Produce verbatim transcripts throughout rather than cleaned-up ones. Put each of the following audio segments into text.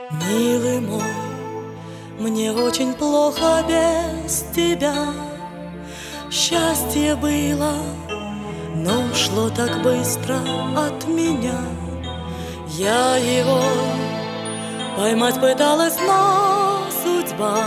Милый мой, мне очень плохо без тебя. Счастье было, но ушло так быстро от меня. Я его поймать пыталась, но судьба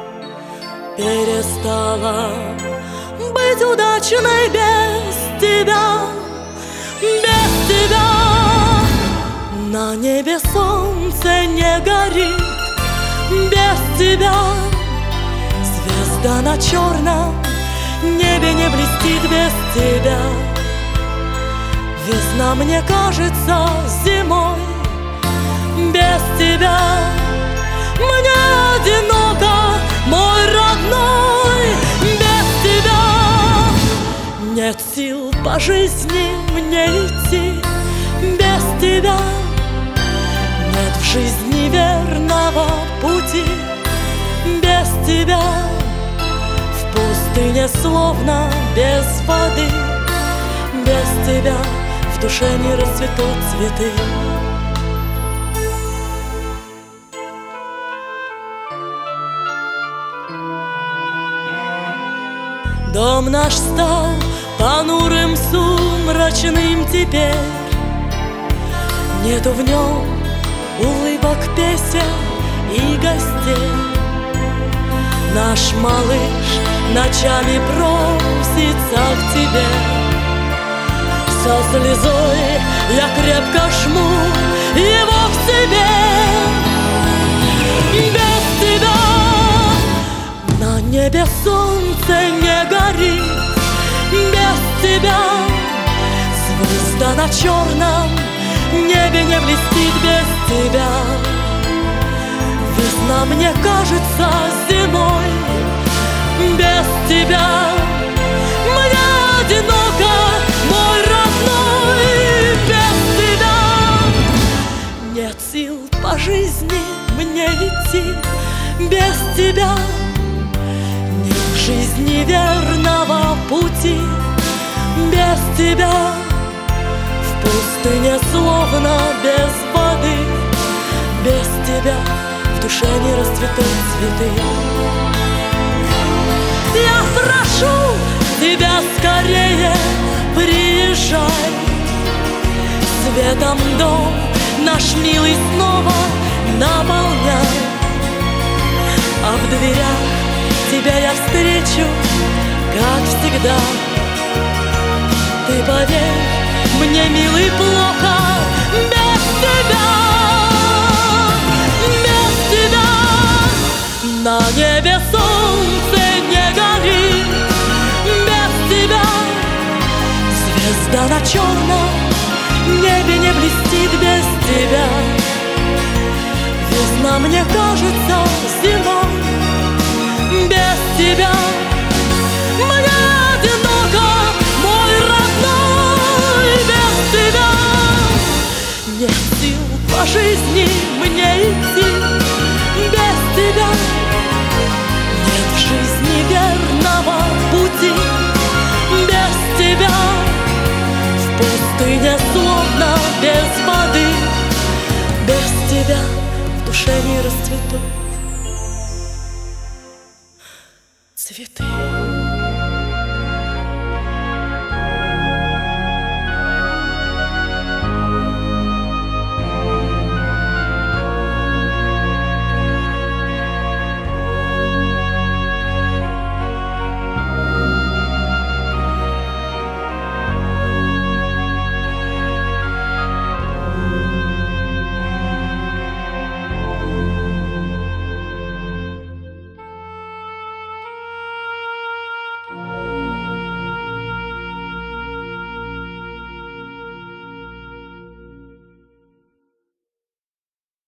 перестала быть удачной без тебя. Без тебя на небе солнце не горит, без тебя звезда на черном небе не блестит, без тебя весна мне кажется зимой. Без тебя мне одиноко, мой родной. Без тебя нет сил по жизни мне идти. Без тебя нет в жизни верного пути. Без тебя в пустыне словно без воды. Без тебя в душе не расцветут цветы. Дом наш стал понурым, сумрачным теперь. Нету в нем улыбок, песен и гостей. Наш малыш ночами просится к тебе. Со слезой я крепко жму его к себе. Без тебя на небе солнце не горит. Без тебя звезда на черном небе не блестит. Без тебя весна мне кажется зимой. Без тебя мне одиноко, мой родной. Без тебя нет сил по жизни мне идти. Без тебя нет в жизни верного пути. Без тебя в пустыне словно без воды. Без тебя в душе не расцветут цветы. Я прошу тебя скорее, приезжай. Светом дом наш милый снова наполняй. А в дверях тебя я встречу, как всегда. Ты поверь, мне, милый, плохо без тебя. Без тебя на небе солнце не горит. Без тебя звезда на черном небе не блестит. Без тебя весна мне кажется зимой. Без тебя мне одиноко, мой родной. Без тебя нет сил по жизни мне идти. Без тебя нет в жизни верного пути. Без тебя в пустыне словно без воды. Без тебя в душе не расцветут цветы.